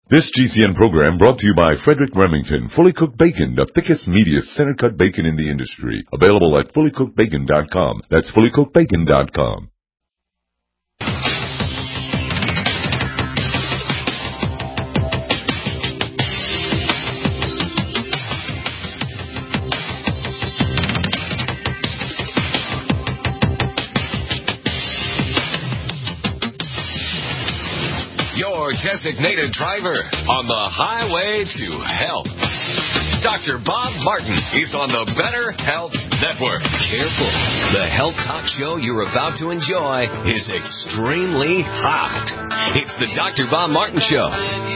This GCN program brought to you by Frederick Remington, Fully Cooked Bacon, the thickest, meatiest, center-cut bacon in the industry. Available at fullycookedbacon.com. That's fullycookedbacon.com. Designated driver on the highway to health. Dr. Bob Martin is on the Better Health Network. Careful. The health talk show you're about to enjoy is extremely hot. It's the Dr. Bob Martin Show.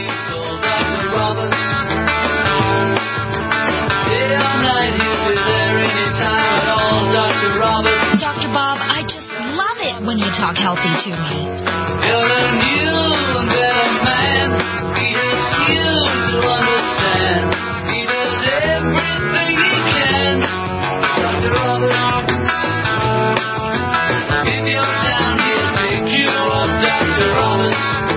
Dr. Bob, I just love it when you talk healthy to me. You're a new and better man. He helps you to understand. He does everything he can. Dr. Robert, if you're down, he'll pick you up. Dr. Robert,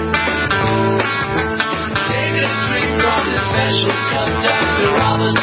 take a drink from the special cup. Dr. Robert,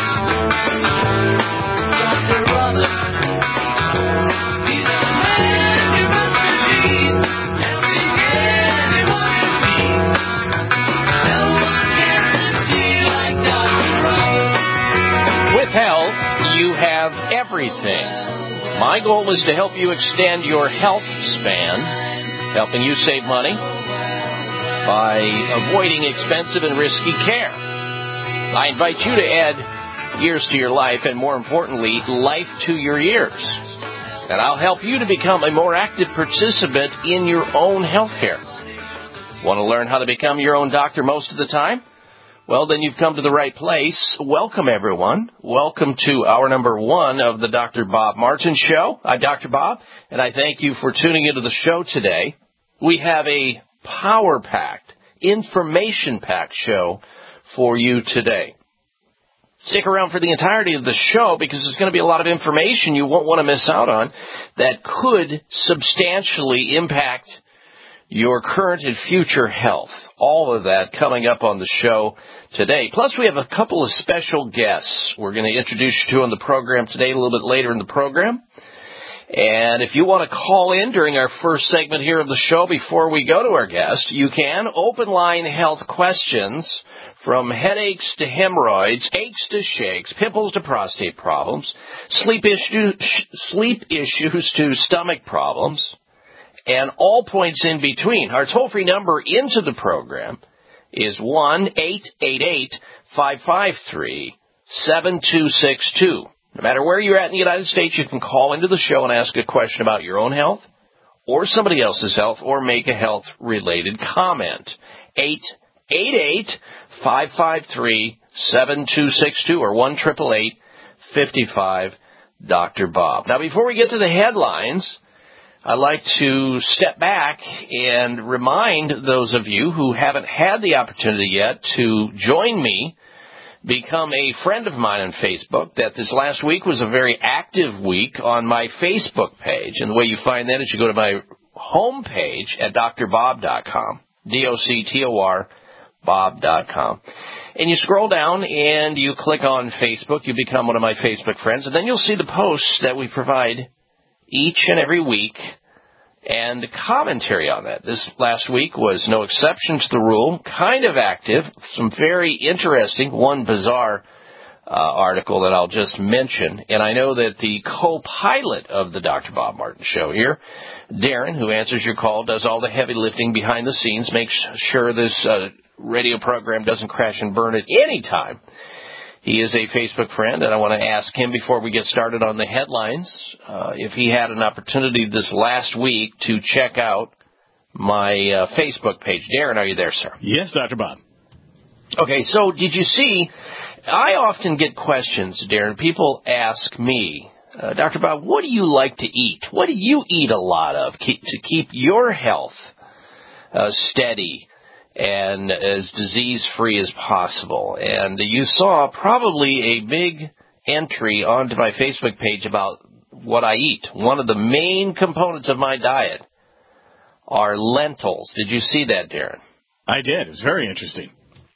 Dr. Robert, he's a man you must believe. Helping anyone in need. No one guarantees like Dr. Robert. With health, you have everything. My goal is to help you extend your health span, helping you save money by avoiding expensive and risky care. I invite you to add years to your life, and more importantly, life to your years. And I'll help you to become a more active participant in your own health care. Want to learn how to become your own doctor most of the time? Well, then you've come to the right place. Welcome, everyone. Welcome to hour number 1 of the Dr. Bob Martin Show. I'm Dr. Bob, and I thank you for tuning into the show today. We have a power-packed, information-packed show for you today. Stick around for the entirety of the show because there's going to be a lot of information you won't want to miss out on that could substantially impact your current and future health. All of that coming up on the show today. Plus, we have a couple of special guests we're going to introduce you to on the program today, a little bit later in the program. And if you want to call in during our first segment here of the show before we go to our guest, you can. Open line health questions from headaches to hemorrhoids, aches to shakes, pimples to prostate problems, sleep issues to stomach problems, and all points in between. Our toll-free number into the program is 1-888-553-7262. No matter where you're at in the United States, you can call into the show and ask a question about your own health or somebody else's health or make a health-related comment. 888-553-7262 or 1-888-55-Dr. Bob. Now, before we get to the headlines, I'd like to step back and remind those of you who haven't had the opportunity yet to join me, become a friend of mine on Facebook, that this last week was a very active week on my Facebook page. And the way you find that is you go to my home page at drbob.com, D-O-C-T-O-R, bob.com. And you scroll down and you click on Facebook. You become one of my Facebook friends. And then you'll see the posts that we provide each and every week and commentary on that. This last week was no exception to the rule, kind of active, some very interesting, one bizarre article that I'll just mention. And I know that the co-pilot of the Dr. Bob Martin Show here, Darren, who answers your call, does all the heavy lifting behind the scenes, makes sure this radio program doesn't crash and burn at any time. He is a Facebook friend, and I want to ask him before we get started on the headlines if he had an opportunity this last week to check out my Facebook page. Darren, are you there, sir? Yes, Dr. Bob. Okay, so did you see, I often get questions, Darren. People ask me, Dr. Bob, what do you like to eat? What do you eat a lot of to keep your health steady and as disease-free as possible? And you saw probably a big entry onto my Facebook page about what I eat. One of the main components of my diet are lentils. Did you see that, Darren? I did. It was very interesting.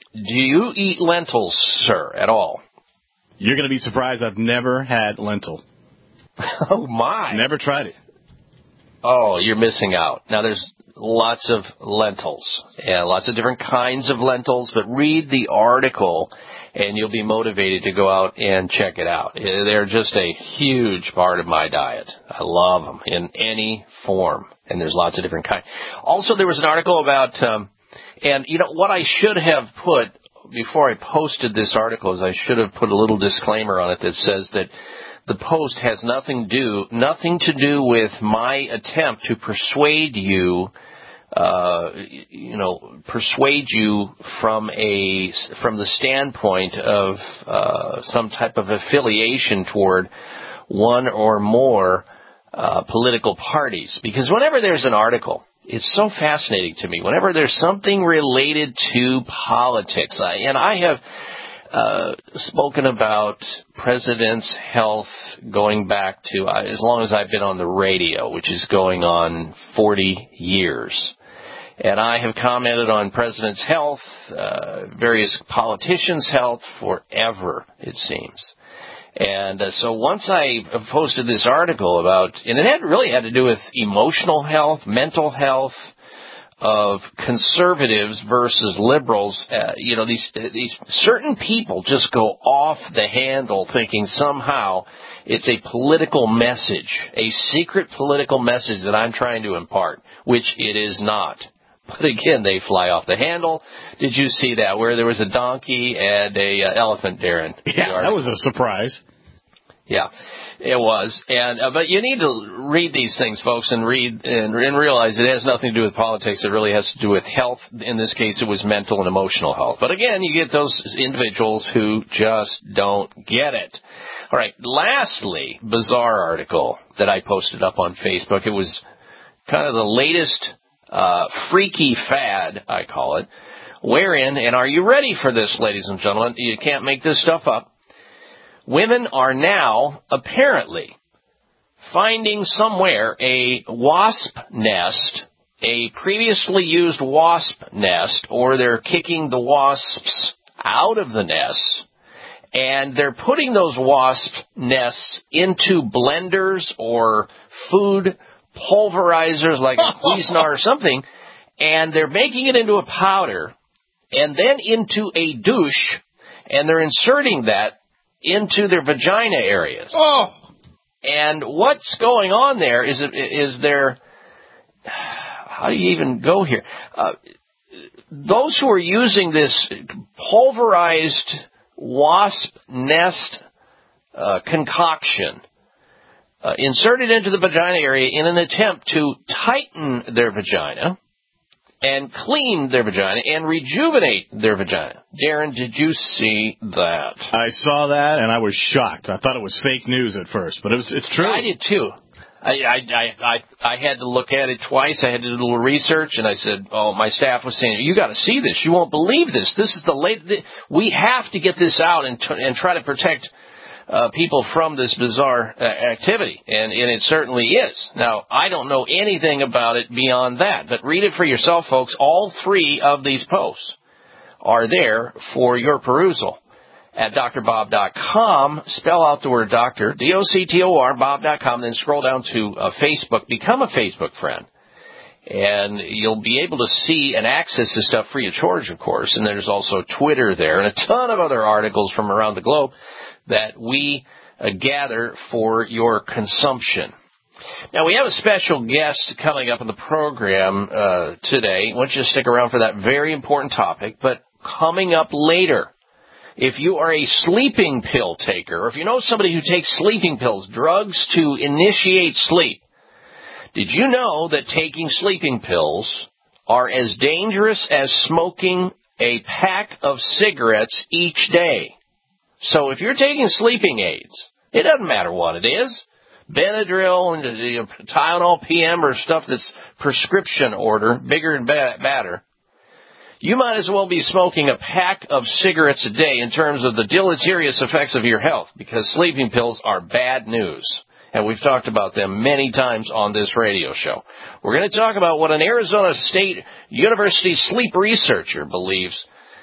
Do you eat lentils, sir, at all? You're going to be surprised. I've never had lentil. Oh, my. Never tried it. Oh, you're missing out. Now, there's lots of lentils and lots of different kinds of lentils, but read the article and you'll be motivated to go out and check it out. They're just a huge part of my diet. I love them in any form, and there's lots of different kinds. Also, there was an article about, and you know, what I should have put before I posted this article is I should have put a little disclaimer on it that says that the post has nothing to do with my attempt to persuade you, persuade you from the standpoint of some type of affiliation toward one or more political parties. Because whenever there's an article, it's so fascinating to me. Whenever there's something related to politics, I have spoken about president's health going back to as long as I've been on the radio, which is going on 40 years. And I have commented on president's health, various politicians' health forever, it seems. And so once I posted this article about, and it really had to do with emotional health, mental health, of conservatives versus liberals, these certain people just go off the handle thinking somehow it's a political message, a secret political message that I'm trying to impart, which it is not. But again, they fly off the handle. Did you see that, where there was a donkey and a elephant, Darren? Yeah, that was a surprise. Yeah, it was. And but you need to read these things, folks, and read and realize it has nothing to do with politics. It really has to do with health. In this case, it was mental and emotional health. But again, you get those individuals who just don't get it. All right. Lastly, bizarre article that I posted up on Facebook. It was kind of the latest freaky fad, I call it, wherein, and are you ready for this, ladies and gentlemen? You can't make this stuff up. Women are now, apparently, finding somewhere a wasp nest, a previously used wasp nest, or they're kicking the wasps out of the nests, and they're putting those wasp nests into blenders or food pulverizers like a Cuisinart or something, and they're making it into a powder, and then into a douche, and they're inserting that into their vagina areas. Oh! And what's going on there is there, how do you even go here? Those who are using this pulverized wasp nest concoction inserted into the vagina area in an attempt to tighten their vagina and clean their vagina and rejuvenate their vagina. Darren, did you see that? I saw that, and I was shocked. I thought it was fake news at first, but it's true. I did, too. I had to look at it twice. I had to do a little research, and I said, my staff was saying, you got to see this. You won't believe this. This is the latest. We have to get this out and try to protect people from this bizarre activity, and it certainly is. Now, I don't know anything about it beyond that, but read it for yourself, folks. All three of these posts are there for your perusal at drbob.com. Spell out the word doctor, D-O-C-T-O-R, bob.com, then scroll down to Facebook. Become a Facebook friend, and you'll be able to see and access this stuff free of charge, of course, and there's also Twitter there and a ton of other articles from around the globe that we gather for your consumption. Now, we have a special guest coming up in the program today. I want you to stick around for that very important topic. But coming up later, if you are a sleeping pill taker, or if you know somebody who takes sleeping pills, drugs to initiate sleep, did you know that taking sleeping pills are as dangerous as smoking a pack of cigarettes each day? So if you're taking sleeping aids, it doesn't matter what it is, Benadryl and Tylenol PM or stuff that's prescription order, bigger and badder, you might as well be smoking a pack of cigarettes a day in terms of the deleterious effects of your health, because sleeping pills are bad news. And we've talked about them many times on this radio show. We're going to talk about what an Arizona State University sleep researcher believes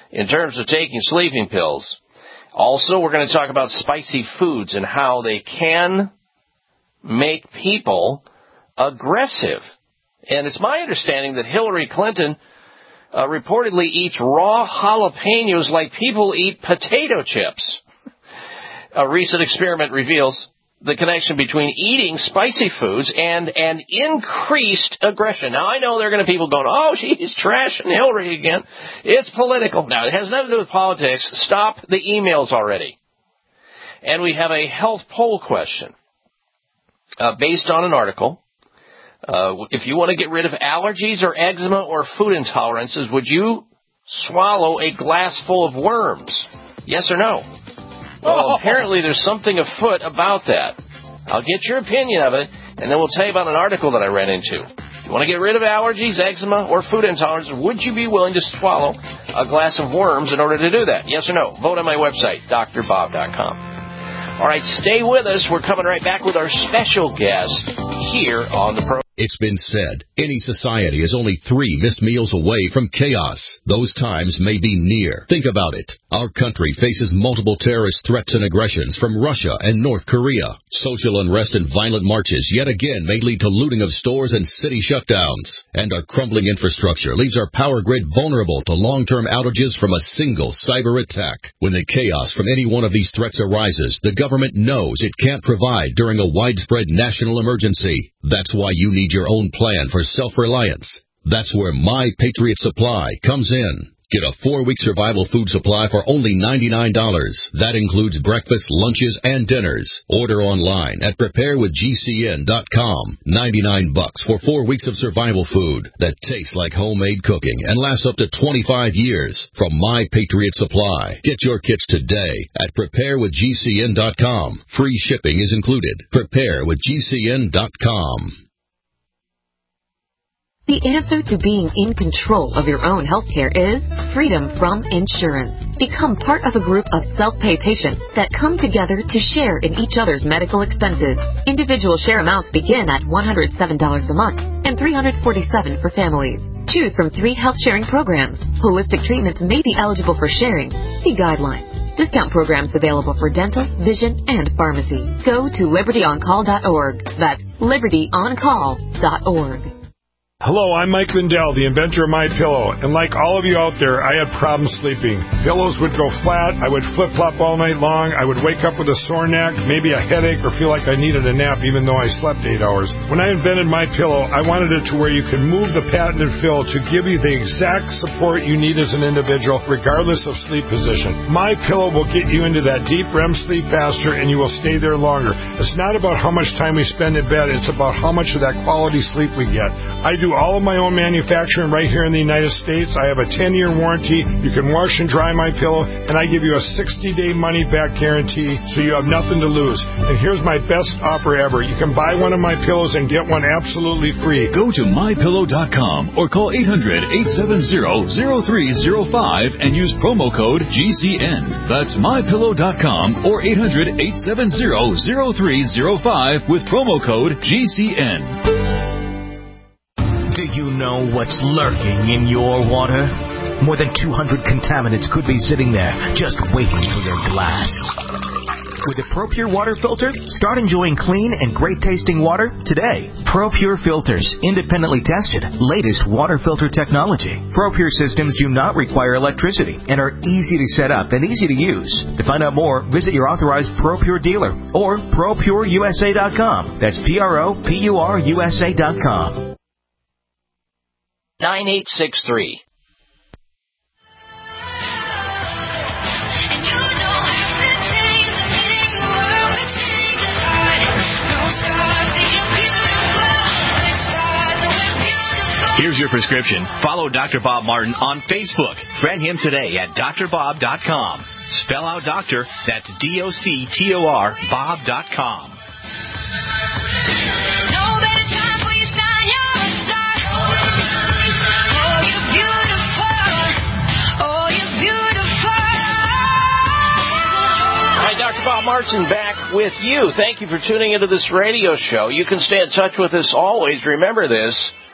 in terms of taking sleeping pills. Also, we're going to talk about spicy foods and how they can make people aggressive. And it's my understanding that Hillary Clinton reportedly eats raw jalapenos like people eat potato chips. A recent experiment reveals the connection between eating spicy foods and an increased aggression. Now, I know there are going to be people going, oh, she's trashing Hillary again. It's political. Now, it has nothing to do with politics. Stop the emails already. And we have a health poll question based on an article. If you want to get rid of allergies or eczema or food intolerances, would you swallow a glass full of worms? Yes or no? Well, apparently there's something afoot about that. I'll get your opinion of it, and then we'll tell you about an article that I ran into. If you want to get rid of allergies, eczema, or food intolerances, would you be willing to swallow a glass of worms in order to do that? Yes or no? Vote on my website, drbob.com. All right, stay with us. We're coming right back with our special guest here on the program. It's been said, any society is only 3 missed meals away from chaos. Those times may be near. Think about it. Our country faces multiple terrorist threats and aggressions from Russia and North Korea. Social unrest and violent marches yet again may lead to looting of stores and city shutdowns. And our crumbling infrastructure leaves our power grid vulnerable to long-term outages from a single cyber attack. When the chaos from any one of these threats arises, the government knows it can't provide during a widespread national emergency. That's why you need your own plan for self-reliance. That's where My Patriot Supply comes in. Get a 4-week survival food supply for only $99. That includes breakfast, lunches, and dinners. Order online at preparewithgcn.com. $99 for 4 weeks of survival food that tastes like homemade cooking and lasts up to 25 years from My Patriot Supply. Get your kits today at preparewithgcn.com. Free shipping is included. Preparewithgcn.com. The answer to being in control of your own healthcare is freedom from insurance. Become part of a group of self-pay patients that come together to share in each other's medical expenses. Individual share amounts begin at $107 a month and $347 for families. Choose from 3 health-sharing programs. Holistic treatments may be eligible for sharing. See guidelines. Discount programs available for dental, vision, and pharmacy. Go to libertyoncall.org. That's libertyoncall.org. Hello, I'm Mike Lindell, the inventor of MyPillow, and like all of you out there, I had problems sleeping. Pillows would go flat, I would flip-flop all night long, I would wake up with a sore neck, maybe a headache, or feel like I needed a nap even though I slept 8 hours. When I invented MyPillow, I wanted it to where you can move the patented fill to give you the exact support you need as an individual, regardless of sleep position. MyPillow will get you into that deep REM sleep faster, and you will stay there longer. It's not about how much time we spend in bed, it's about how much of that quality sleep we get. I do all of my own manufacturing right here in the United States. I have a 10-year warranty. You can wash and dry my pillow, and I give you a 60-day money-back guarantee, so you have nothing to lose. And here's my best offer ever. You can buy one of my pillows and get one absolutely free. Go to MyPillow.com or call 800-870-0305 and use promo code GCN. That's MyPillow.com or 800-870-0305 with promo code GCN. Do you know what's lurking in your water? More than 200 contaminants could be sitting there, just waiting for your glass. With a ProPure water filter, start enjoying clean and great-tasting water today. ProPure filters, independently tested, latest water filter technology. ProPure systems do not require electricity and are easy to set up and easy to use. To find out more, visit your authorized ProPure dealer or ProPureUSA.com. That's ProPureUSA.com. 9863. Here's your prescription. Follow Dr. Bob Martin on Facebook. Friend him today at drbob.com. Spell out doctor, that's DOCTOR, Bob.com. Dr. Bob Martin back with you. Thank you for tuning into this radio show. You can stay in touch with us always. Remember this,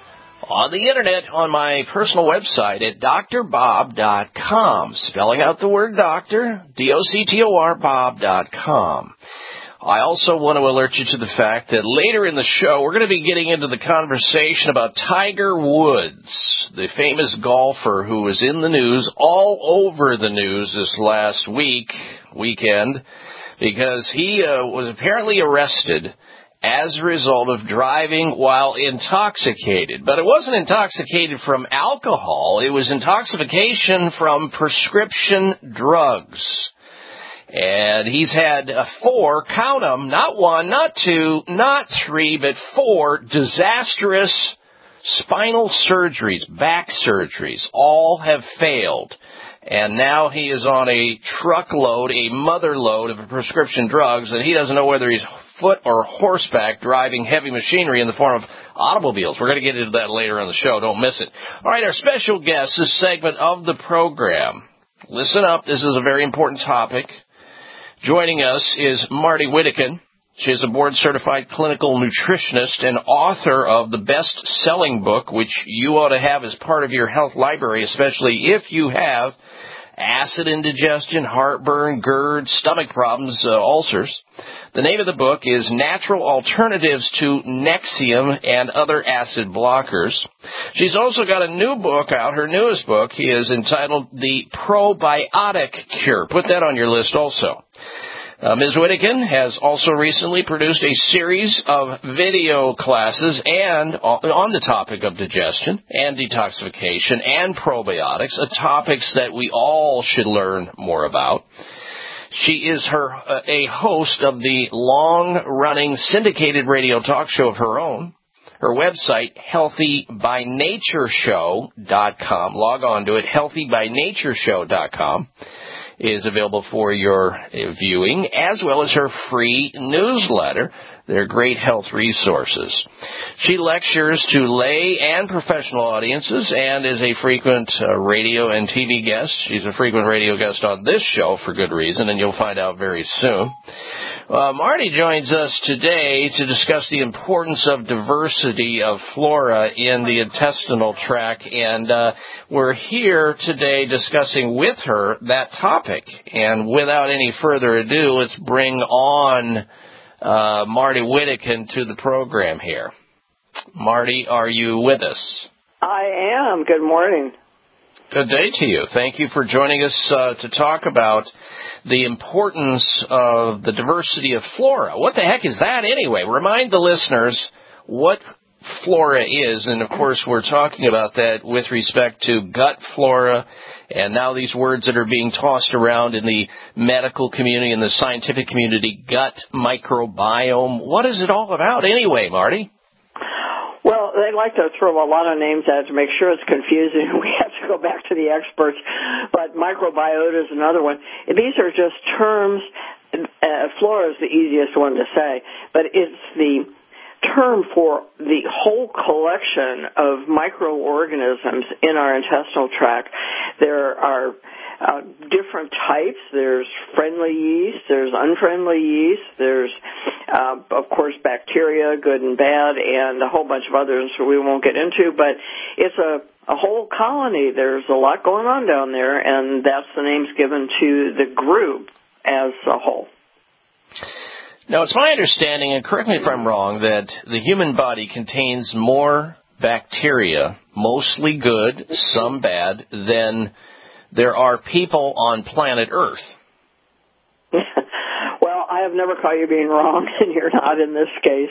on the Internet on my personal website at drbob.com. Spelling out the word doctor, D-O-C-T-O-R, bob.com. I also want to alert you to the fact that later in the show, we're going to be getting into the conversation about Tiger Woods, the famous golfer who was in the news, all over the news this last weekend, because he was apparently arrested as a result of driving while intoxicated. But it wasn't intoxicated from alcohol. It was intoxication from prescription drugs. And he's had 4, count them, not 1, not 2, not 3, but 4 disastrous spinal surgeries, back surgeries. All have failed. And now he is on a truckload, a mother load of prescription drugs, and he doesn't know whether he's foot or horseback driving heavy machinery in the form of automobiles. We're going to get into that later on the show. Don't miss it. All right, our special guest, this segment of the program. Listen up. This is a very important topic. Joining us is Marty Whittekin. She is a board-certified clinical nutritionist and author of the best-selling book, which you ought to have as part of your health library, especially if you have acid indigestion, heartburn, GERD, stomach problems, ulcers. The name of the book is Natural Alternatives to Nexium and Other Acid Blockers. She's also got a new book out. Her newest book is entitled The Probiotic Cure. Put that on your list also. Ms. Whittekin has also recently produced a series of video classes and on the topic of digestion and detoxification and probiotics, topics that we all should learn more about. She is a host of the long-running syndicated radio talk show of her own. Her website, healthybynatureshow.com. Log on to it, healthybynatureshow.com. is available for your viewing, as well as her free newsletter. They're great health resources. She lectures to lay and professional audiences and is a frequent radio and TV guest. She's a frequent radio guest on this show for good reason, and you'll find out very soon. Marty joins us today to discuss the importance of diversity of flora in the intestinal tract, and we're here today discussing with her that topic. And without any further ado, let's bring on Marty Whittekin to the program here. Marty, are you with us? I am. Good morning. Good day to you. Thank you for joining us to talk about the importance of the diversity of flora. What the heck is that anyway? Remind the listeners what flora is, and of course we're talking about that with respect to gut flora, and now these words that are being tossed around in the medical community and the scientific community, gut microbiome. What is it all about anyway, Marty? Well, they like to throw a lot of names at it to make sure it's confusing. We have to go back to the experts. But microbiota is another one. These are just terms. Flora is the easiest one to say, but it's the term for the whole collection of microorganisms in our intestinal tract. There are different types. There's friendly yeast, there's unfriendly yeast, there's, of course, bacteria, good and bad, and a whole bunch of others we won't get into, but it's a whole colony. There's a lot going on down there, and that's the names given to the group as a whole. Now, it's my understanding, and correct me if I'm wrong, that the human body contains more bacteria, mostly good, some bad, than there are people on planet Earth. Well, I have never caught you being wrong, and you're not in this case.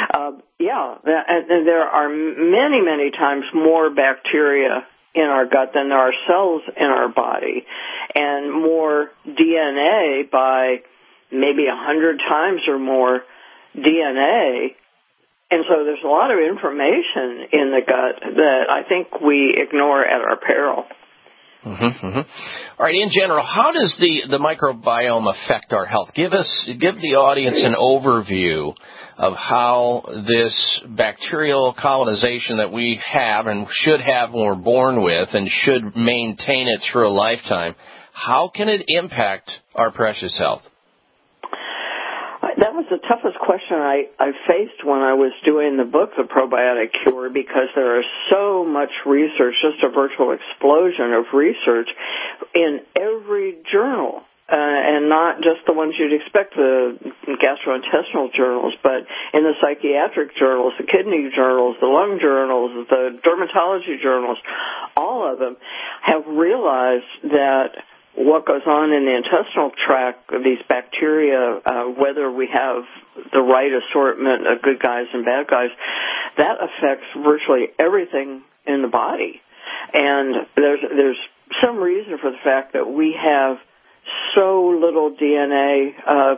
And there are many, many times more bacteria in our gut than there are cells in our body, and more DNA by maybe 100 times or more DNA. And so there's a lot of information in the gut that I think we ignore at our peril. Mm-hmm, mm-hmm. All right, in general, how does the microbiome affect our health? Give the audience an overview of how this bacterial colonization that we have and should have when we're born with and should maintain it through a lifetime, how can it impact our precious health? That was was the toughest question I faced when I was doing the book, The Probiotic Cure, because there is so much research, just a virtual explosion of research in every journal. And not just the ones you'd expect, the gastrointestinal journals, but in the psychiatric journals, the kidney journals, the lung journals, the dermatology journals, all of them have realized that what goes on in the intestinal tract, these bacteria, whether we have the right assortment of good guys and bad guys, that affects virtually everything in the body. And there's some reason for the fact that we have so little DNA,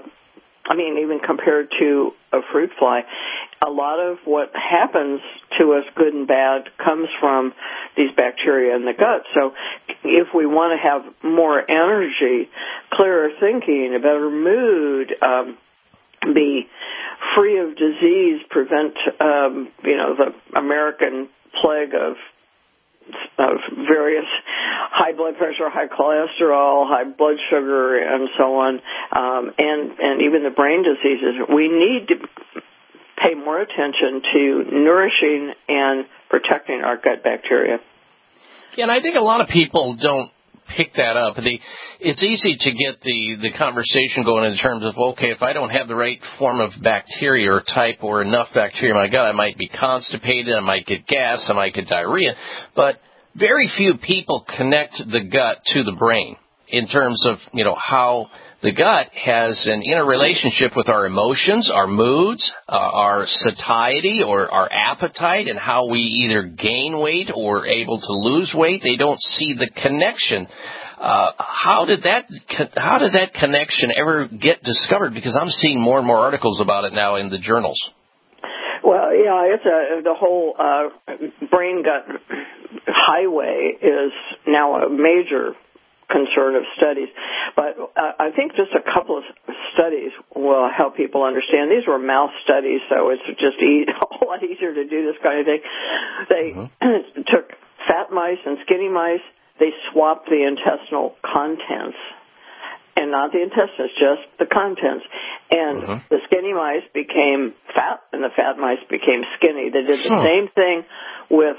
even compared to a fruit fly. A lot of what happens to us, good and bad, comes from these bacteria in the gut. So if we want to have more energy, clearer thinking, a better mood, be free of disease, prevent, the American plague of various high blood pressure, high cholesterol, high blood sugar, and so on, and even the brain diseases. We need to pay more attention to nourishing and protecting our gut bacteria. Yeah, and I think a lot of people don't pick that up. It's easy to get the conversation going in terms of, okay, if I don't have the right form of bacteria or type or enough bacteria in my gut, I might be constipated, I might get gas, I might get diarrhea. But very few people connect the gut to the brain in terms of, how the gut has an interrelationship with our emotions, our moods, our satiety or our appetite, and how we either gain weight or able to lose weight. They don't see the connection. How did that connection ever get discovered? Because I'm seeing more and more articles about it now in the journals. Well, yeah, the whole brain-gut highway is now a major concern of studies. But I think just a couple of studies will help people understand. These were mouse studies, so it's just a whole lot easier to do this kind of thing. They took fat mice and skinny mice. They swapped the intestinal contents, and not the intestines, just the contents. And the skinny mice became fat, and the fat mice became skinny. They did the same thing with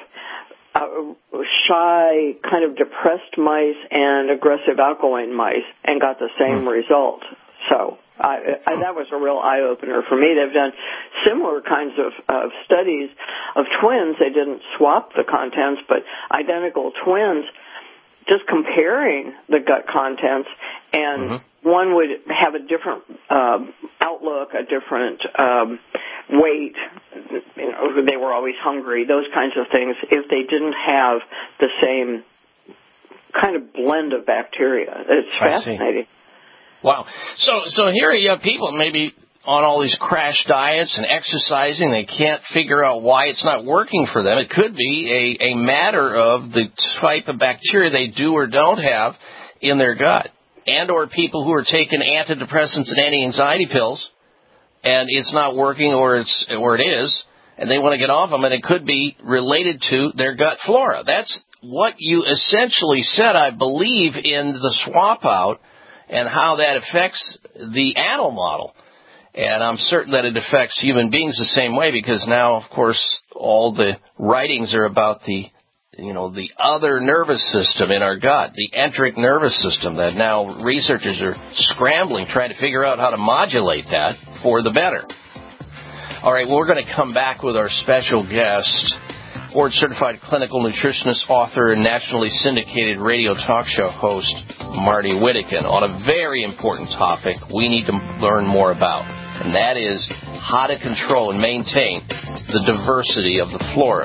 shy, kind of depressed mice and aggressive outgoing mice, and got the same result. So that was a real eye-opener for me. They've done similar kinds of studies of twins. They didn't swap the contents, but identical twins, just comparing the gut contents, and one would have a different outlook, a different weight, they were always hungry, those kinds of things, if they didn't have the same kind of blend of bacteria. It's fascinating. Wow. So here you have people maybe on all these crash diets and exercising. They can't figure out why it's not working for them. It could be a matter of the type of bacteria they do or don't have in their gut, and or people who are taking antidepressants and anti-anxiety pills, and it's not working, or it is, and they want to get off them, and it could be related to their gut flora. That's what you essentially said, I believe, in the swap out, and how that affects the animal model. And I'm certain that it affects human beings the same way, because now, of course, all the writings are about the other nervous system in our gut, the enteric nervous system, that now researchers are scrambling, trying to figure out how to modulate that for the better. All right, well, we're going to come back with our special guest, board-certified clinical nutritionist, author, and nationally syndicated radio talk show host, Marty Whittekin, on a very important topic we need to learn more about, and that is how to control and maintain the diversity of the flora.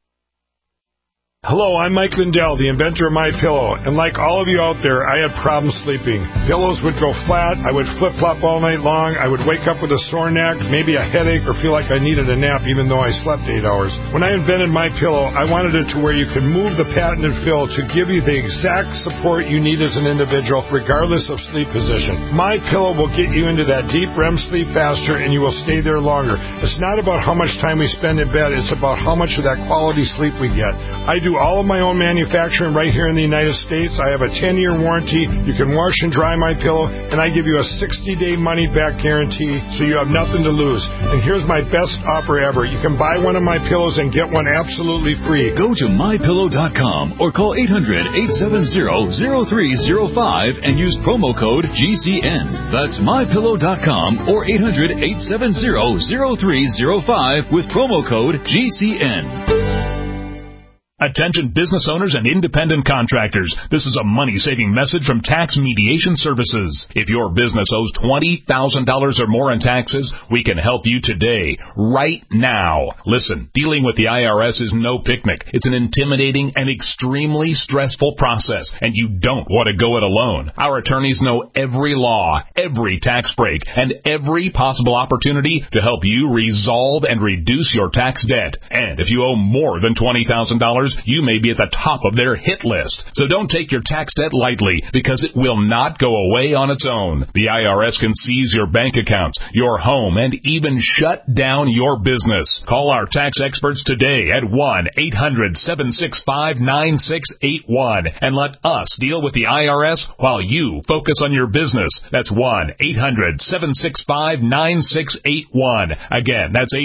Hello, I'm Mike Lindell, the inventor of MyPillow, and like all of you out there, I had problems sleeping. Pillows would go flat, I would flip-flop all night long, I would wake up with a sore neck, maybe a headache, or feel like I needed a nap even though I slept 8 hours. When I invented MyPillow, I wanted it to where you could move the patented fill to give you the exact support you need as an individual, regardless of sleep position. MyPillow will get you into that deep REM sleep faster, and you will stay there longer. It's not about how much time we spend in bed, it's about how much of that quality sleep we get. I do do all of my own manufacturing right here in the United States. I have a 10-year warranty. You can wash and dry my pillow, and I give you a 60-day money-back guarantee, so you have nothing to lose. And here's my best offer ever. You can buy one of my pillows and get one absolutely free. Go to mypillow.com or call 800-870-0305 and use promo code GCN. That's mypillow.com or 800-870-0305 with promo code GCN. Attention business owners and independent contractors. This is a money-saving message from Tax Mediation Services. If your business owes $20,000 or more in taxes, we can help you today, right now. Listen, dealing with the IRS is no picnic. It's an intimidating and extremely stressful process, and you don't want to go it alone. Our attorneys know every law, every tax break, and every possible opportunity to help you resolve and reduce your tax debt. And if you owe more than $20,000, you may be at the top of their hit list. So don't take your tax debt lightly, because it will not go away on its own. The IRS can seize your bank accounts, your home, and even shut down your business. Call our tax experts today at 1-800-765-9681 and let us deal with the IRS while you focus on your business. That's 1-800-765-9681. Again, that's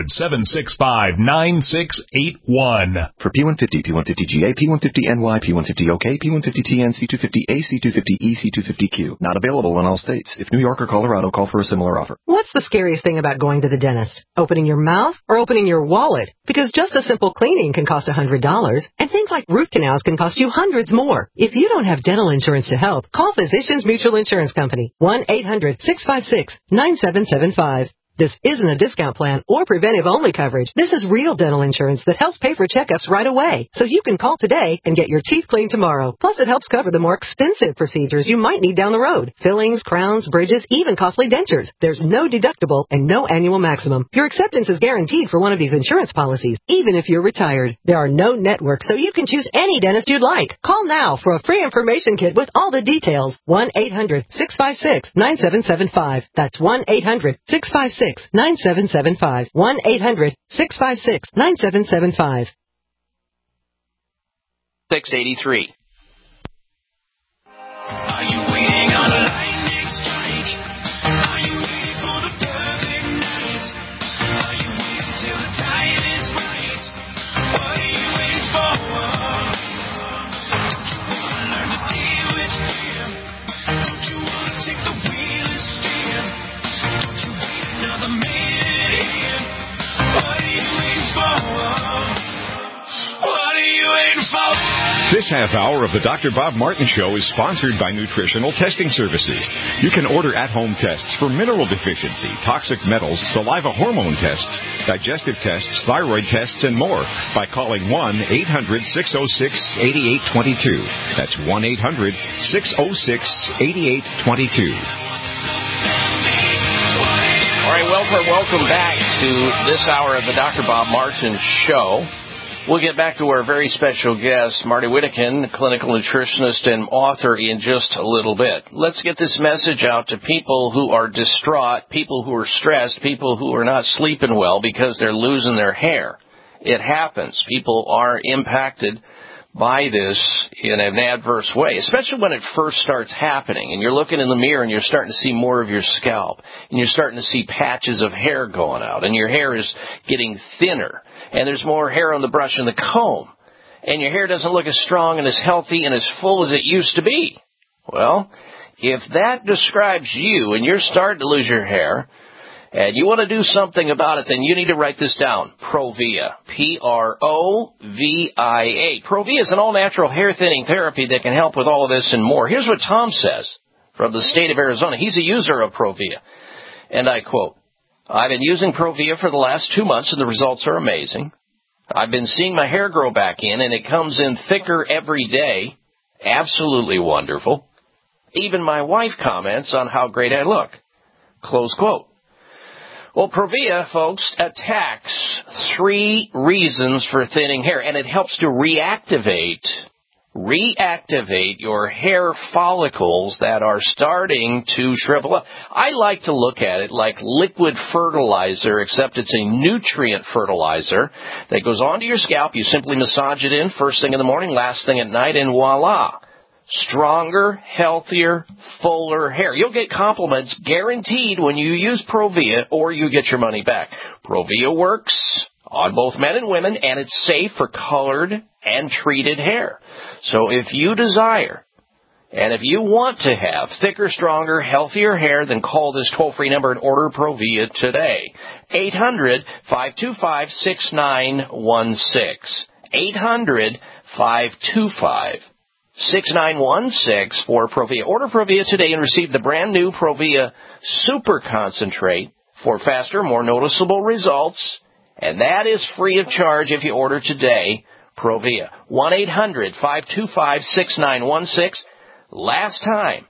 800-765-9681. For P150, P150GA, P150NY, P150OK, P150TN, C250A, C250E, C250Q. Not available in all states. If New York or Colorado, call for a similar offer. What's the scariest thing about going to the dentist? Opening your mouth or opening your wallet? Because just a simple cleaning can cost $100, and things like root canals can cost you hundreds more. If you don't have dental insurance to help, call Physicians Mutual Insurance Company. 1-800-656-9775. This isn't a discount plan or preventive-only coverage. This is real dental insurance that helps pay for checkups right away. So you can call today and get your teeth cleaned tomorrow. Plus, it helps cover the more expensive procedures you might need down the road. Fillings, crowns, bridges, even costly dentures. There's no deductible and no annual maximum. Your acceptance is guaranteed for one of these insurance policies, even if you're retired. There are no networks, so you can choose any dentist you'd like. Call now for a free information kit with all the details. 1-800-656-9775. That's 1-800-656-9775. 1-800-656-9775. 683. Are you waiting on a lightning strike? Are you waiting for the perfect night? Are you waiting till the time is right? What are you waiting for? Don't you want to learn to deal with fear? Don't you want to take the wheel and steer? Don't you wait another minute here? What are you waiting for? What are you waiting for? This half hour of the Dr. Bob Martin Show is sponsored by Nutritional Testing Services. You can order at-home tests for mineral deficiency, toxic metals, saliva hormone tests, digestive tests, thyroid tests, and more by calling 1-800-606-8822. That's 1-800-606-8822. All right, welcome back to this hour of the Dr. Bob Martin Show. We'll get back to our very special guest, Marty Whittakin, clinical nutritionist and author, in just a little bit. Let's get this message out to people who are distraught, people who are stressed, people who are not sleeping well because they're losing their hair. It happens. People are impacted by this in an adverse way, especially when it first starts happening and you're looking in the mirror and you're starting to see more of your scalp and you're starting to see patches of hair going out and your hair is getting thinner and there's more hair on the brush and the comb and your hair doesn't look as strong and as healthy and as full as it used to be. Well, if that describes you and you're starting to lose your hair, and you want to do something about it, then you need to write this down. Provia. P-R-O-V-I-A. Provia is an all-natural hair thinning therapy that can help with all of this and more. Here's what Tom says from the state of Arizona. He's a user of Provia. And I quote, I've been using Provia for the last 2 months, and the results are amazing. I've been seeing my hair grow back in, and it comes in thicker every day. Absolutely wonderful. Even my wife comments on how great I look. Close quote. Well, Provia, folks, attacks 3 reasons for thinning hair, and it helps to reactivate reactivate your hair follicles that are starting to shrivel up. I like to look at it like liquid fertilizer, except it's a nutrient fertilizer that goes onto your scalp. You simply massage it in first thing in the morning, last thing at night, and voila. Stronger, healthier, fuller hair. You'll get compliments guaranteed when you use Provia, or you get your money back. Provia works on both men and women, and it's safe for colored and treated hair. So if you desire, and if you want to have thicker, stronger, healthier hair, then call this toll-free number and order Provia today. 800-525-6916. 800-525-6916 for Provia. Order Provia today and receive the brand new Provia Super Concentrate for faster, more noticeable results. And that is free of charge if you order today. Provia. 1-800-525-6916. Last time,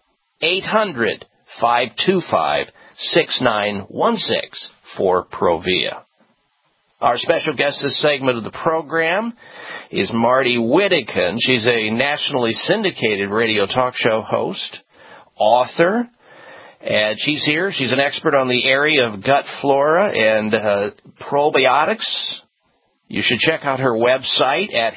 800-525-6916 for Provia. Our special guest this segment of the program is Marty Whittekin. She's a nationally syndicated radio talk show host, author, and she's here. She's an expert on the area of gut flora and probiotics. You should check out her website at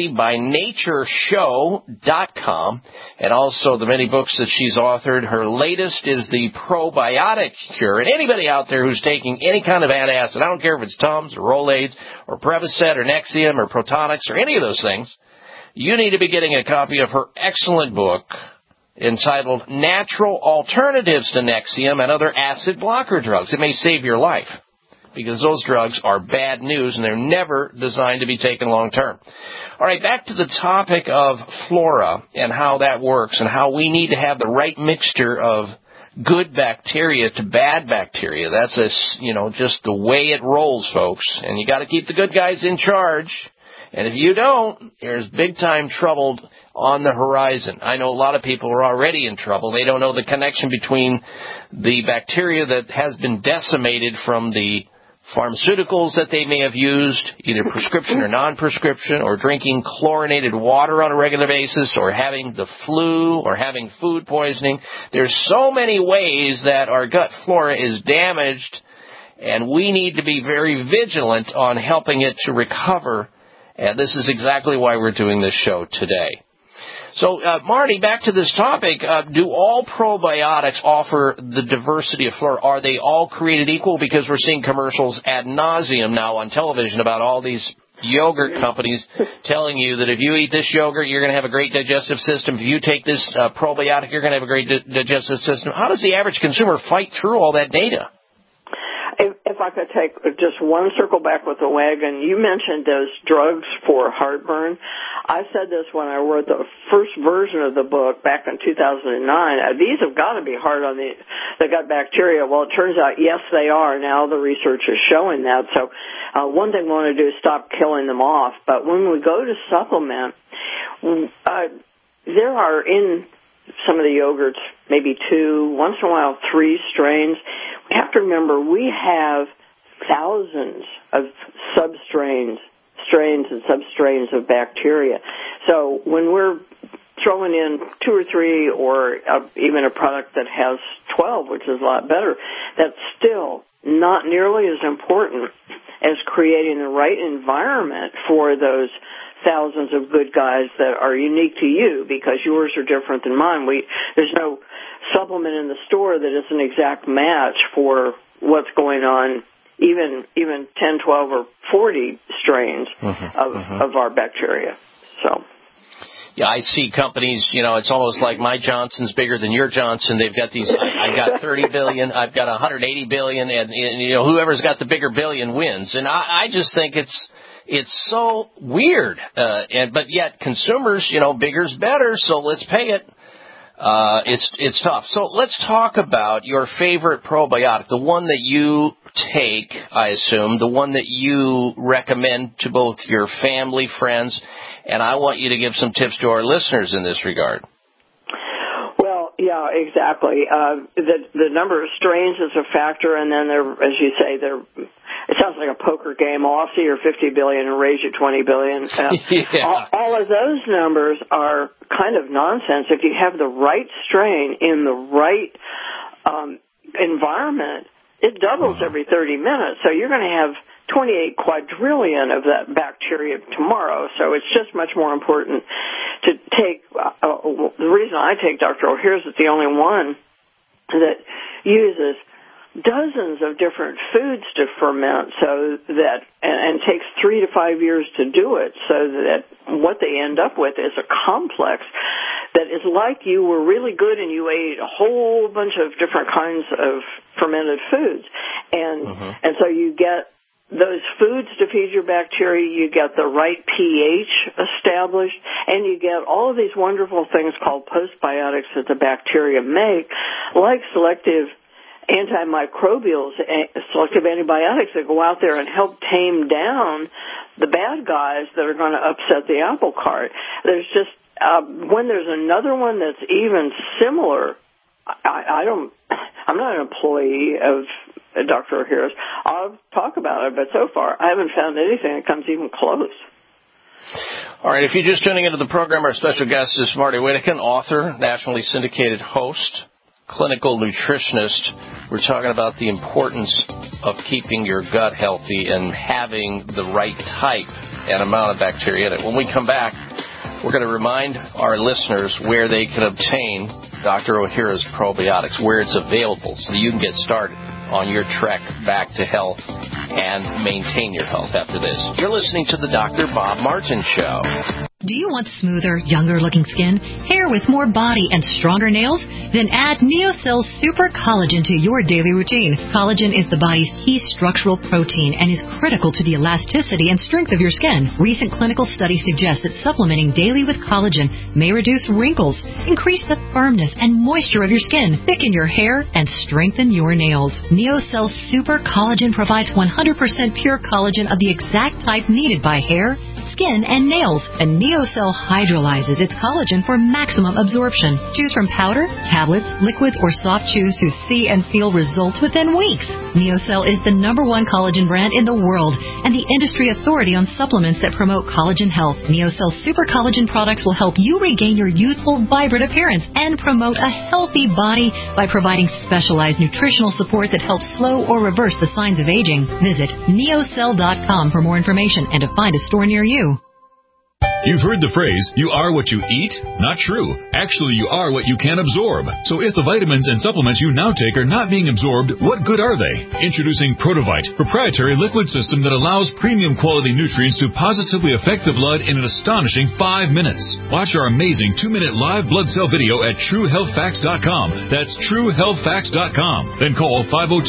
healthybynatureshow.com, and also the many books that she's authored. Her latest is The Probiotic Cure. And anybody out there who's taking any kind of antacid, I don't care if it's Tums or Rolaids or Prevacid or Nexium or Protonix or any of those things, you need to be getting a copy of her excellent book entitled Natural Alternatives to Nexium and Other Acid Blocker Drugs. It may save your life, because those drugs are bad news, and they're never designed to be taken long term. All right, back to the topic of flora and how that works and how we need to have the right mixture of good bacteria to bad bacteria. That's just the way it rolls, folks. And you got to keep the good guys in charge. And if you don't, there's big-time trouble on the horizon. I know a lot of people are already in trouble. They don't know the connection between the bacteria that has been decimated from the pharmaceuticals that they may have used, either prescription or non-prescription, or drinking chlorinated water on a regular basis, or having the flu, or having food poisoning. There's so many ways that our gut flora is damaged, and we need to be very vigilant on helping it to recover. And this is exactly why we're doing this show today. So, Marty, back to this topic, do all probiotics offer the diversity of flora? Are they all created equal? Because we're seeing commercials ad nauseum now on television about all these yogurt companies telling you that if you eat this yogurt, you're going to have a great digestive system. If you take this probiotic, you're going to have a great digestive system. How does the average consumer fight through all that data? If I could take just one circle back with the wagon, you mentioned those drugs for heartburn. I said this when I wrote the first version of the book back in 2009. These have got to be hard on the gut bacteria. Well, it turns out, yes, they are. Now the research is showing that. So one thing we want to do is stop killing them off. But when we go to supplement, there are in some of the yogurts, maybe 2, once in a while 3 strains. We have to remember we have thousands of strains and substrains of bacteria. So when we're throwing in 2 or 3 or even a product that has 12, which is a lot better, that's still not nearly as important as creating the right environment for those thousands of good guys that are unique to you, because yours are different than mine. There's no supplement in the store that is an exact match for what's going on, even 10, 12, or 40 strains of our bacteria. So. Yeah, I see companies, it's almost like my Johnson's bigger than your Johnson. They've got these, I got 30 billion, I've got 180 billion, and whoever's got the bigger billion wins. And I just think it's so weird, but yet consumers, bigger's better, so let's pay it. It's tough. So let's talk about your favorite probiotic, the one that you take, I assume, the one that you recommend to both your family, friends, and I want you to give some tips to our listeners in this regard. Well, Yeah, exactly. The number of strains is a factor, and then as you say, it sounds like a poker game. I'll offer you 50 billion and raise you 20 billion. All of those numbers are kind of nonsense. If you have the right strain in the right environment, it doubles every 30 minutes. So you're going to have 28 quadrillion of that bacteria tomorrow. So it's just much more important to take, the reason I take Dr. O'Hare's is the only one that uses dozens of different foods to ferment, so that, and takes 3 to 5 years to do it, so that what they end up with is a complex that is like you were really good and you ate a whole bunch of different kinds of fermented foods. And so you get those foods to feed your bacteria, you get the right pH established, and you get all of these wonderful things called postbiotics that the bacteria make, like selective antimicrobials, selective antibiotics that go out there and help tame down the bad guys that are going to upset the apple cart. There's just, when there's another one that's even similar, I'm not an employee of Dr. O'Hare's. I'll talk about it, but so far I haven't found anything that comes even close. All right, if you're just tuning into the program, our special guest is Marty Whittakin, author, nationally syndicated host, clinical nutritionist. We're talking about the importance of keeping your gut healthy and having the right type and amount of bacteria in it. When we come back, we're going to remind our listeners where they can obtain Dr. O'Hare's probiotics, where it's available, so that you can get started on your trek back to health and maintain your health after this. You're listening to the Dr. Bob Martin Show. Do you want smoother, younger-looking skin, hair with more body, and stronger nails? Then add NeoCell Super Collagen to your daily routine. Collagen is the body's key structural protein and is critical to the elasticity and strength of your skin. Recent clinical studies suggest that supplementing daily with collagen may reduce wrinkles, increase the firmness and moisture of your skin, thicken your hair, and strengthen your nails. NeoCell Super Collagen provides 100% pure collagen of the exact type needed by hair, skin, and nails. And NeoCell hydrolyzes its collagen for maximum absorption. Choose from powder, tablets, liquids, or soft chews to see and feel results within weeks. NeoCell is the #1 collagen brand in the world and the industry authority on supplements that promote collagen health. NeoCell Super Collagen products will help you regain your youthful, vibrant appearance and promote a healthy body by providing specialized nutritional support that helps slow or reverse the signs of aging. Visit neocell.com for more information and to find a store near you. You've heard the phrase, you are what you eat? Not true. Actually, you are what you can absorb. So if the vitamins and supplements you now take are not being absorbed, what good are they? Introducing Protovite, proprietary liquid system that allows premium quality nutrients to positively affect the blood in an astonishing 5 minutes. Watch our amazing 2-minute live blood cell video at TrueHealthFacts.com. That's TrueHealthFacts.com. Then call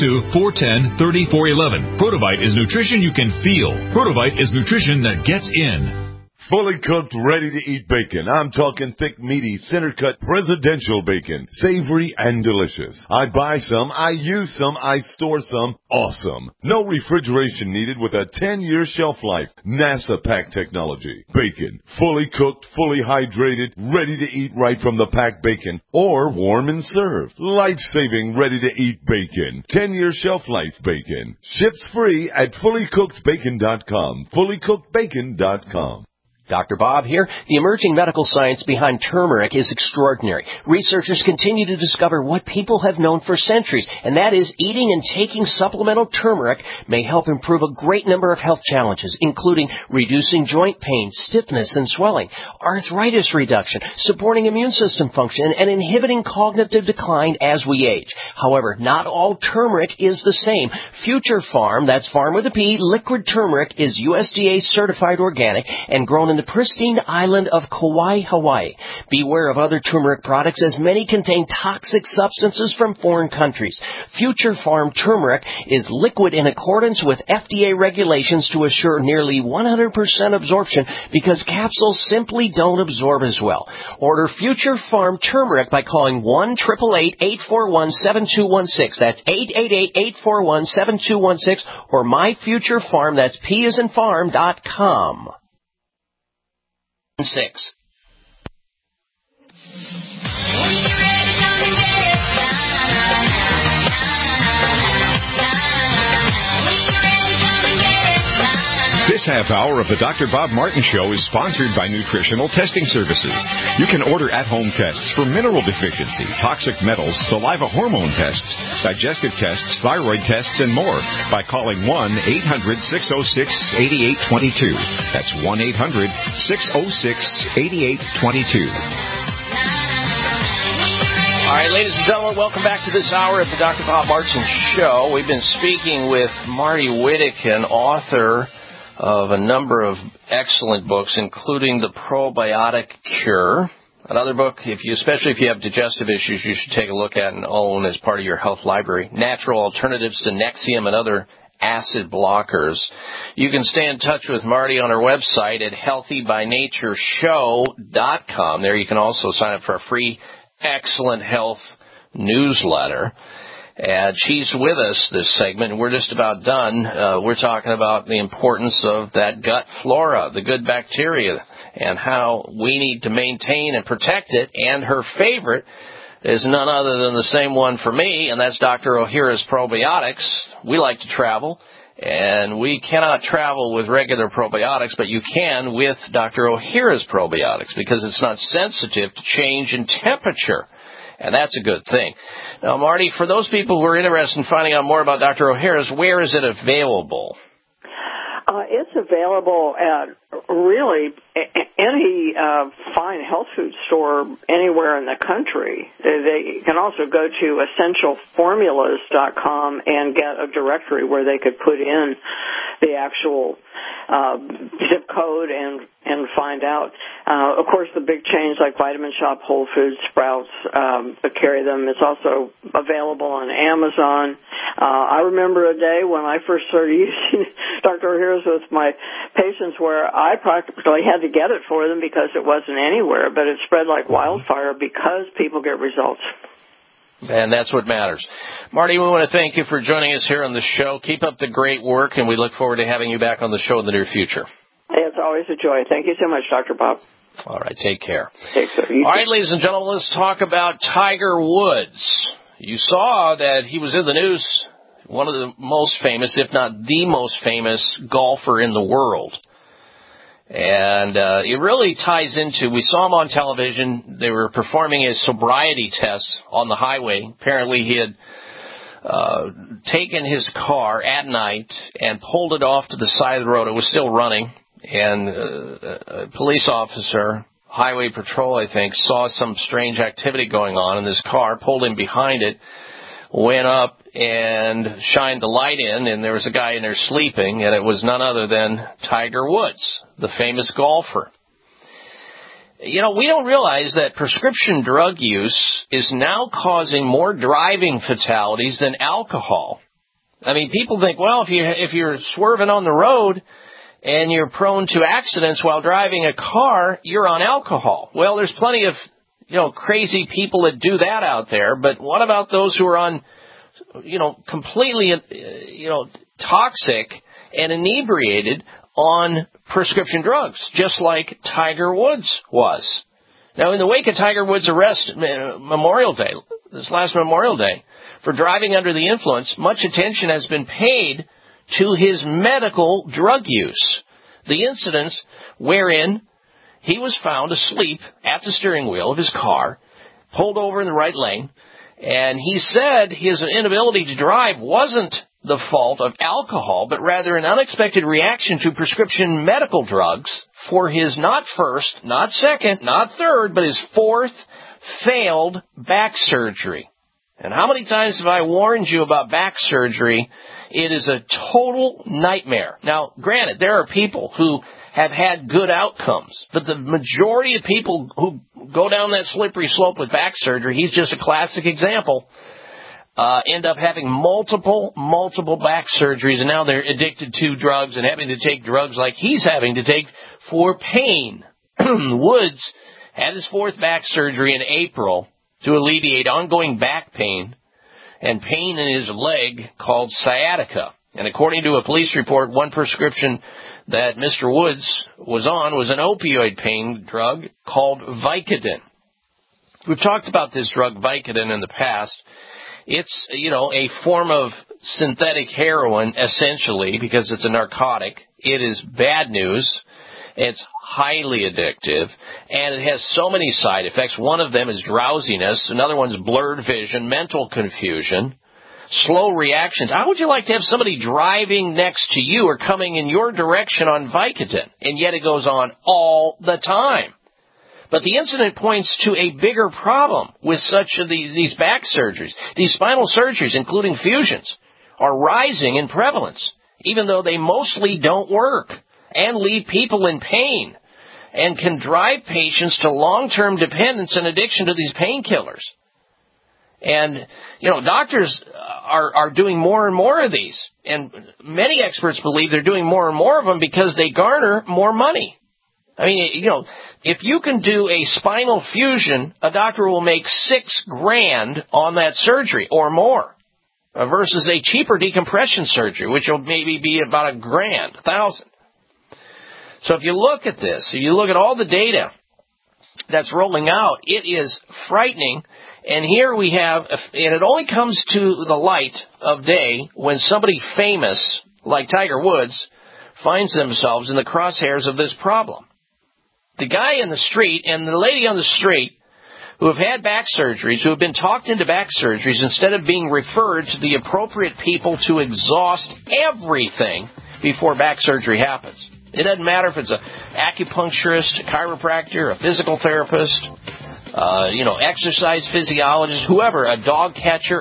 502-410-3411. Protovite is nutrition you can feel. Protovite is nutrition that gets in. Fully cooked, ready-to-eat bacon. I'm talking thick, meaty, center-cut presidential bacon. Savory and delicious. I buy some, I use some, I store some. Awesome. No refrigeration needed with a 10-year shelf life. NASA pack technology. Bacon. Fully cooked, fully hydrated, ready to eat right from the packed bacon. Or warm and served. Life-saving, ready-to-eat bacon. 10-year shelf life bacon. Ships free at fullycookedbacon.com. Fullycookedbacon.com. Dr. Bob here. The emerging medical science behind turmeric is extraordinary. Researchers continue to discover what people have known for centuries, and that is eating and taking supplemental turmeric may help improve a great number of health challenges, including reducing joint pain, stiffness, and swelling, arthritis reduction, supporting immune system function, and inhibiting cognitive decline as we age. However, not all turmeric is the same. Future Farm, that's farm with a P, liquid turmeric is USDA certified organic and grown in the pristine island of Kauai, Hawaii. Beware of other turmeric products, as many contain toxic substances from foreign countries. Future Farm turmeric is liquid in accordance with FDA regulations to assure nearly 100% absorption, because capsules simply don't absorb as well. Order Future Farm turmeric by calling 1-888-841-7216. That's 888-841-7216, or My Future Farm, that's P as in farm.com. 6. half hour of the Dr. Bob Martin Show is sponsored by Nutritional Testing Services. You can order at-home tests for mineral deficiency, toxic metals, saliva hormone tests, digestive tests, thyroid tests, and more by calling 1-800-606-8822. That's 1-800-606-8822. All right, ladies and gentlemen, welcome back to this hour of the Dr. Bob Martin Show. We've been speaking with Marty Whittekin, author of a number of excellent books, including The Probiotic Cure. Another book, especially if you have digestive issues, you should take a look at and own as part of your health library. Natural Alternatives to Nexium and Other Acid Blockers. You can stay in touch with Marty on our website at healthybynatureshow.com. There you can also sign up for a free Excellent Health newsletter. And she's with us this segment. We're just about done. We're talking about the importance of that gut flora, the good bacteria, and how we need to maintain and protect it. And her favorite is none other than the same one for me, and that's Dr. Ohhira's probiotics. We like to travel, and we cannot travel with regular probiotics, but you can with Dr. Ohhira's probiotics because it's not sensitive to change in temperature, and that's a good thing. Now, Marty, for those people who are interested in finding out more about Dr. Ohhira's, where is it available? It's available at really any fine health food store anywhere in the country. They can also go to essentialformulas.com and get a directory where they could put in the actual zip code and find out. Of course, the big chains like Vitamin Shop, Whole Foods, Sprouts carry them. It's also available on Amazon. I remember a day when I first started using Dr. Ohhira's with my patients where I practically had to get it for them because it wasn't anywhere, but it spread like wildfire because people get results. And that's what matters. Marty, we want to thank you for joining us here on the show. Keep up the great work, and we look forward to having you back on the show in the near future. It's always a joy. Thank you so much, Dr. Bob. All right, take care. Take care. All right, ladies and gentlemen, let's talk about Tiger Woods. You saw that he was in the news, one of the most famous, if not the most famous golfer in the world. And it really ties into, we saw him on television. They were performing a sobriety test on the highway. Apparently he had taken his car at night and pulled it off to the side of the road. It was still running. And a police officer, highway patrol, I think, saw some strange activity going on in this car, pulled him behind it, went up and shined the light in, and there was a guy in there sleeping, and it was none other than Tiger Woods, the famous golfer. You know, we don't realize that prescription drug use is now causing more driving fatalities than alcohol. I mean, people think, well, if you're swerving on the road and you're prone to accidents while driving a car, you're on alcohol. Well, there's plenty of, crazy people that do that out there, but what about those who are on, completely, toxic and inebriated on prescription drugs, just like Tiger Woods was? Now, in the wake of Tiger Woods' arrest Memorial Day, this last Memorial Day, for driving under the influence, much attention has been paid to his medical drug use. The incidents wherein he was found asleep at the steering wheel of his car, pulled over in the right lane, and he said his inability to drive wasn't the fault of alcohol, but rather an unexpected reaction to prescription medical drugs for his not first, not second, not third, but his fourth failed back surgery. And how many times have I warned you about back surgery? It is a total nightmare. Now, granted, there are people who have had good outcomes, but the majority of people who go down that slippery slope with back surgery, he's just a classic example, end up having multiple back surgeries, and now they're addicted to drugs and having to take drugs like he's having to take for pain. Woods had his fourth back surgery in April to alleviate ongoing back pain and pain in his leg called sciatica. And according to a police report, one prescription that Mr. Woods was on was an opioid pain drug called Vicodin. We've talked about this drug Vicodin in the past. It's, a form of synthetic heroin, essentially, because it's a narcotic. It is bad news. It's highly addictive, and it has so many side effects. One of them is drowsiness. Another one's blurred vision, mental confusion, slow reactions. How would you like to have somebody driving next to you or coming in your direction on Vicodin? And yet it goes on all the time. But the incident points to a bigger problem with such of these back surgeries. These spinal surgeries, including fusions, are rising in prevalence, even though they mostly don't work and leave people in pain and can drive patients to long-term dependence and addiction to these painkillers. And, doctors are doing more and more of these. And many experts believe they're doing more and more of them because they garner more money. I mean, if you can do a spinal fusion, a doctor will make $6,000 on that surgery or more versus a cheaper decompression surgery, which will maybe be about $1,000. So if you look at this, if you look at all the data that's rolling out, it is frightening. And here we have, and it only comes to the light of day when somebody famous, like Tiger Woods, finds themselves in the crosshairs of this problem. The guy in the street and the lady on the street who have had back surgeries, who have been talked into back surgeries instead of being referred to the appropriate people to exhaust everything before back surgery happens. It doesn't matter if it's an acupuncturist, a chiropractor, a physical therapist, exercise physiologist, whoever, a dog catcher,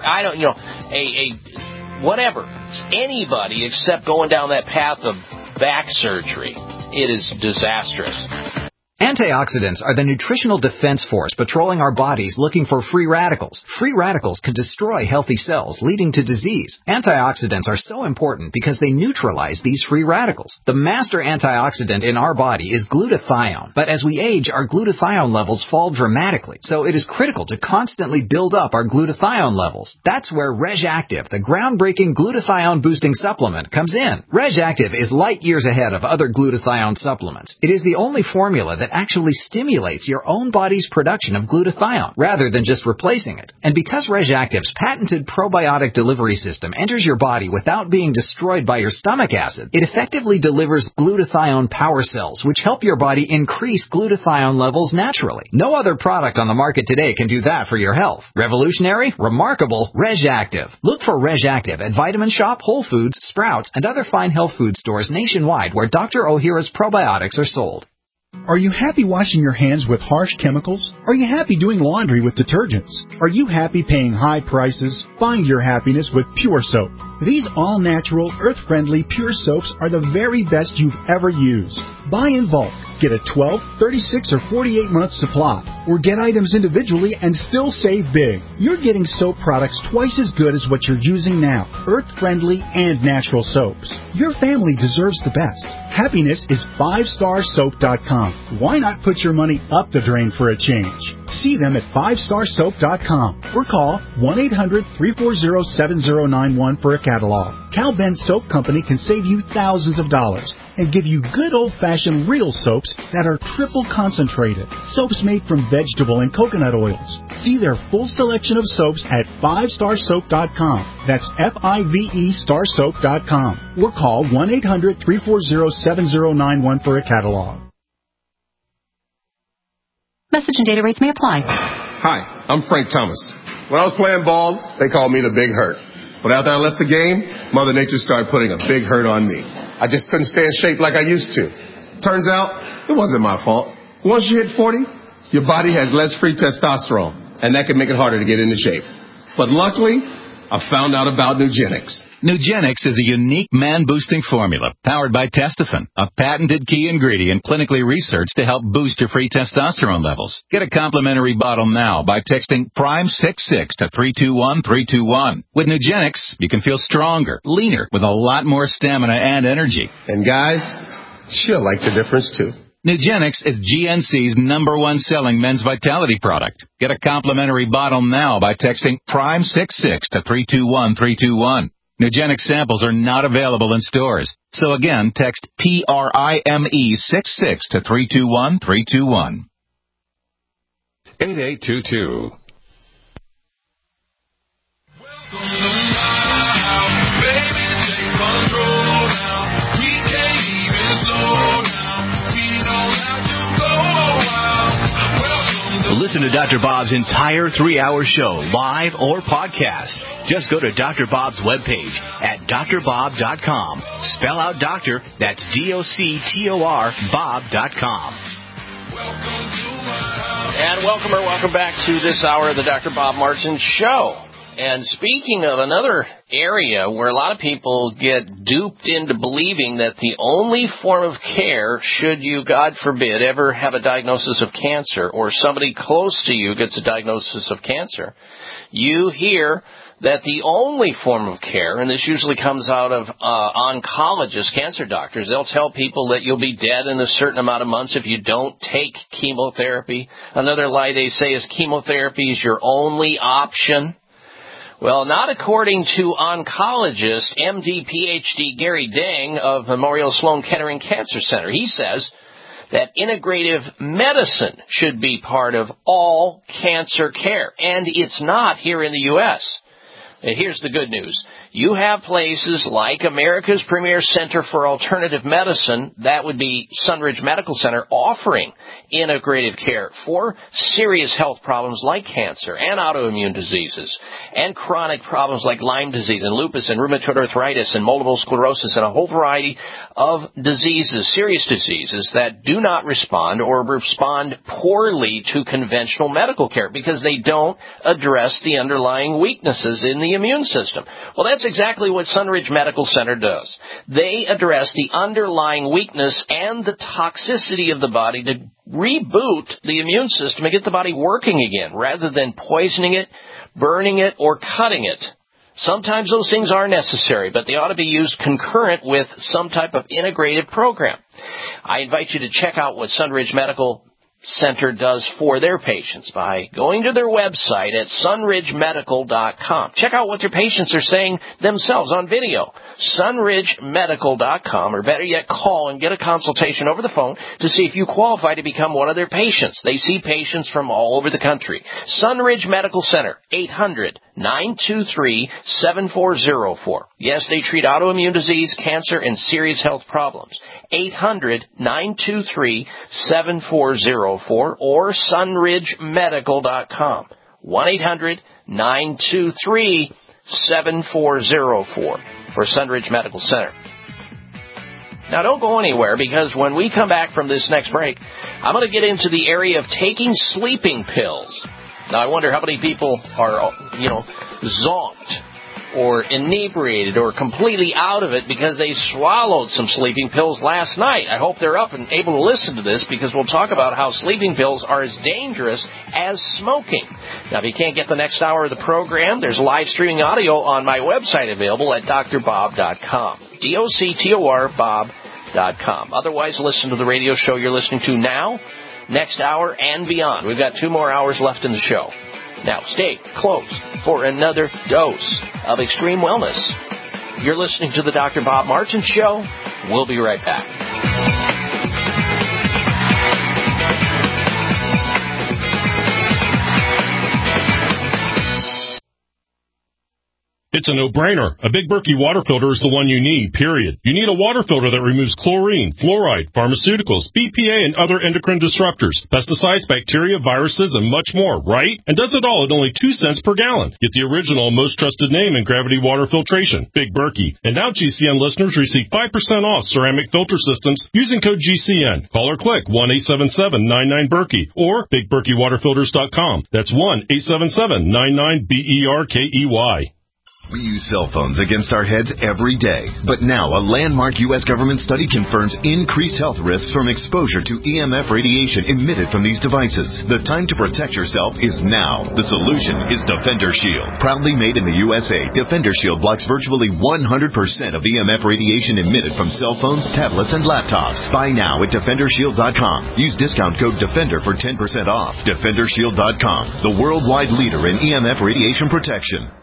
whatever. It's anybody except going down that path of back surgery. It is disastrous. Antioxidants are the nutritional defense force patrolling our bodies looking for free radicals. Free radicals can destroy healthy cells, leading to disease. Antioxidants are so important because they neutralize these free radicals. The master antioxidant in our body is glutathione. But as we age, our glutathione levels fall dramatically. So it is critical to constantly build up our glutathione levels. That's where RegActive, the groundbreaking glutathione-boosting supplement, comes in. RegActive is light years ahead of other glutathione supplements. It is the only formula that actually stimulates your own body's production of glutathione rather than just replacing it. And because RegActive's patented probiotic delivery system enters your body without being destroyed by your stomach acid, it effectively delivers glutathione power cells, which help your body increase glutathione levels naturally. No other product on the market today can do that for your health. Revolutionary, remarkable, RegActive. Look for RegActive at Vitamin Shop, Whole Foods, Sprouts, and other fine health food stores nationwide where Dr. Ohhira's probiotics are sold. Are you happy washing your hands with harsh chemicals? Are you happy doing laundry with detergents? Are you happy paying high prices? Find your happiness with Pure Soap. These all-natural, earth-friendly Pure Soaps are the very best you've ever used. Buy in bulk. Get a 12, 36, or 48-month supply. Or get items individually and still save big. You're getting soap products twice as good as what you're using now. Earth-friendly and natural soaps. Your family deserves the best. Happiness is 5starsoap.com. Why not put your money up the drain for a change? See them at 5starsoap.com or call 1-800-340-7091 for a catalog. Cal Ben Soap Company can save you thousands of dollars and give you good old-fashioned real soaps that are triple concentrated. Soaps made from vegetable and coconut oils. See their full selection of soaps at 5starsoap.com. That's F-I-V-E starsoap.com. Or call 1-800-340-7091 for a catalog. Message and data rates may apply. Hi, I'm Frank Thomas. When I was playing ball, they called me the Big Hurt. But after I left the game, Mother Nature started putting a big hurt on me. I just couldn't stay in shape like I used to. Turns out, it wasn't my fault. Once you hit 40, your body has less free testosterone, and that can make it harder to get into shape. But luckily, I found out about Nugenix. Nugenix is a unique man-boosting formula powered by Testofen, a patented key ingredient clinically researched to help boost your free testosterone levels. Get a complimentary bottle now by texting PRIME66 to 321321. With Nugenix, you can feel stronger, leaner, with a lot more stamina and energy. And guys, she'll like the difference too. Nugenix is GNC's #1 selling men's vitality product. Get a complimentary bottle now by texting PRIME66 to 321321. Nugenix samples are not available in stores. So again, text PRIME66 to 321321. 8822. Dr. Bob's entire 3-hour show, live or podcast. Just go to Dr. Bob's webpage at drbob.com. Spell out doctor, that's DOCTOR, Bob.com. And welcome back to this hour of the Dr. Bob Martin Show. And speaking of another area where a lot of people get duped into believing that the only form of care, should you, God forbid, ever have a diagnosis of cancer or somebody close to you gets a diagnosis of cancer, you hear that the only form of care, and this usually comes out of oncologists, cancer doctors, they'll tell people that you'll be dead in a certain amount of months if you don't take chemotherapy. Another lie they say is chemotherapy is your only option. Well, not according to oncologist, MD, PhD Gary Deng of Memorial Sloan Kettering Cancer Center. He says that integrative medicine should be part of all cancer care, and it's not here in the U.S. And here's the good news. You have places like America's Premier Center for Alternative Medicine, that would be Sunridge Medical Center, offering integrative care for serious health problems like cancer and autoimmune diseases and chronic problems like Lyme disease and lupus and rheumatoid arthritis and multiple sclerosis and a whole variety of diseases, serious diseases that do not respond or respond poorly to conventional medical care because they don't address the underlying weaknesses in the immune system. Well, that's exactly what Sunridge Medical Center does. They address the underlying weakness and the toxicity of the body to reboot the immune system and get the body working again rather than poisoning it, burning it, or cutting it. Sometimes those things are necessary, but they ought to be used concurrent with some type of integrative program. I invite you to check out what Sunridge Medical Center does for their patients by going to their website at sunridgemedical.com. Check out what their patients are saying themselves on video. sunridgemedical.com, or better yet, call and get a consultation over the phone to see if you qualify to become one of their patients. They see patients from all over the country. Sunridge Medical Center, 800-923-7404. Yes, they treat autoimmune disease, cancer, and serious health problems. 800-923-7404 or sunridgemedical.com. 1-800-923-7404 for Sunridge Medical Center. Now, don't go anywhere, because when we come back from this next break, I'm going to get into the area of taking sleeping pills. Now, I wonder how many people are, zonked or inebriated or completely out of it because they swallowed some sleeping pills last night. I hope they're up and able to listen to this, because we'll talk about how sleeping pills are as dangerous as smoking. Now, if you can't get the next hour of the program, there's live streaming audio on my website available at drbob.com. DOCTOR Bob.com. Otherwise, listen to the radio show you're listening to now, next hour, and beyond. We've got 2 more hours left in the show. Now, stay close for another dose of extreme wellness. You're listening to the Dr. Bob Martin Show. We'll be right back. It's a no-brainer. A Big Berkey water filter is the one you need, period. You need a water filter that removes chlorine, fluoride, pharmaceuticals, BPA, and other endocrine disruptors, pesticides, bacteria, viruses, and much more, right? And does it all at only 2 cents per gallon. Get the original, most trusted name in gravity water filtration, Big Berkey. And now GCN listeners receive 5% off ceramic filter systems using code GCN. Call or click 1-877-99-BERKEY or BigBerkeyWaterFilters.com. That's 1-877-99-BERKEY. We use cell phones against our heads every day. But now a landmark U.S. government study confirms increased health risks from exposure to EMF radiation emitted from these devices. The time to protect yourself is now. The solution is Defender Shield. Proudly made in the USA, Defender Shield blocks virtually 100% of EMF radiation emitted from cell phones, tablets, and laptops. Buy now at DefenderShield.com. Use discount code DEFENDER for 10% off. DefenderShield.com, the worldwide leader in EMF radiation protection.